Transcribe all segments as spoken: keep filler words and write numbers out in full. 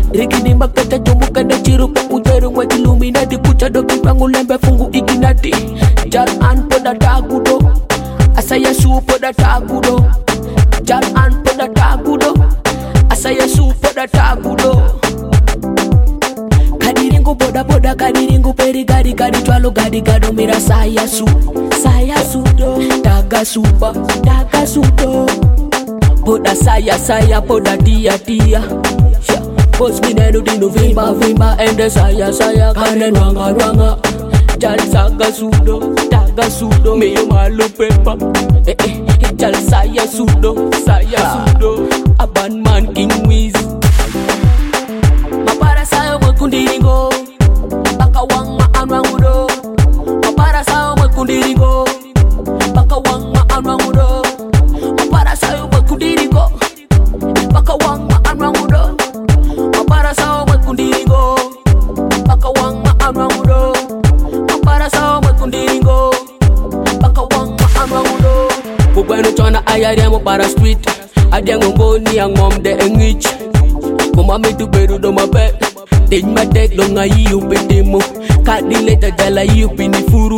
Rikini makata jomuka na chiruka ujeru wa Illuminati kuchado kipangu lembe fungu iginati. Jal an poda tagudo, asaya su poda tagudo. Jal an poda tagudo, asaya su poda tagudo. Kadiringu boda boda kadiringu peri gadi gadi twalo gadi gado mira saya su, saya su do. Taga supa, taga su do. Poda saya saya poda dia dia. Post me nenu dinu vimba vimba ende saya saya kane nwanga nwanga. Jal saga sudo, taga sudo, meyo malu pepa. Eh eh, jal saya sudo, saya sudo. Aban man king wiz. Mapara saya mwekundiringo, baka wang ma anwangudo. Mapara saya mwekundiringo, baka wang ma anwangudo. Mapara saya mwekundiringo, baka wang ma anwangudo. Mapara sao mwekundiringo, baka wang ma anwangudo. Mapara sao mwekundiringo, baka wang ma anwangudo. Kubwenu chona ayari mo para street, adiango ngoni angom de engich. Kuma mitu beru do mabe, ting ma dek lo ngayi upetemo. Kadile jajala yupini furu.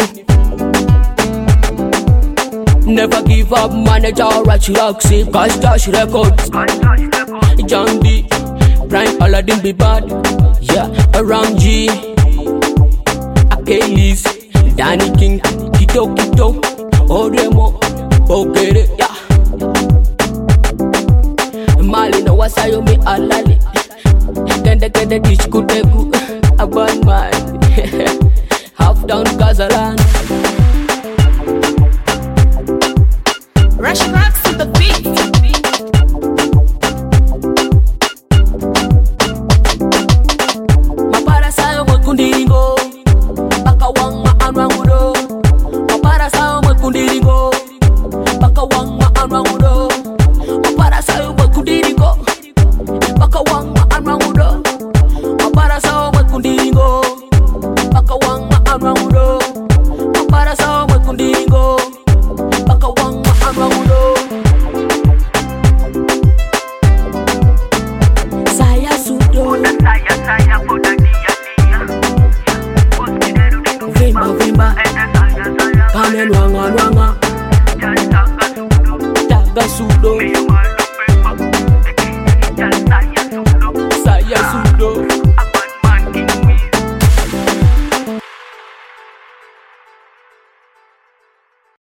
Never give up, manager Rachi Roxy, Cash Dash Records. John D, Prime Aladdin be bad, yeah, around G, Achilles, Danny King, Kito Kito, Oremo, Bogere, yeah. Mali no wasayo me alali, Kende kende dish kuteku, a bad man, half down Gazalan. Rush rocks to the beat. Mapara sayo mwekundiringo, baka wang ma anwangudo. Mapara sayo mwekundiringo, baka wang ma anwangudo. Mapara sayo mwekundiringo, baka wang ma anwangudo. Mapara sayo mwekundiringo, baka wang ma anwangudo. Mapara sayo mwekundiringo, baka wang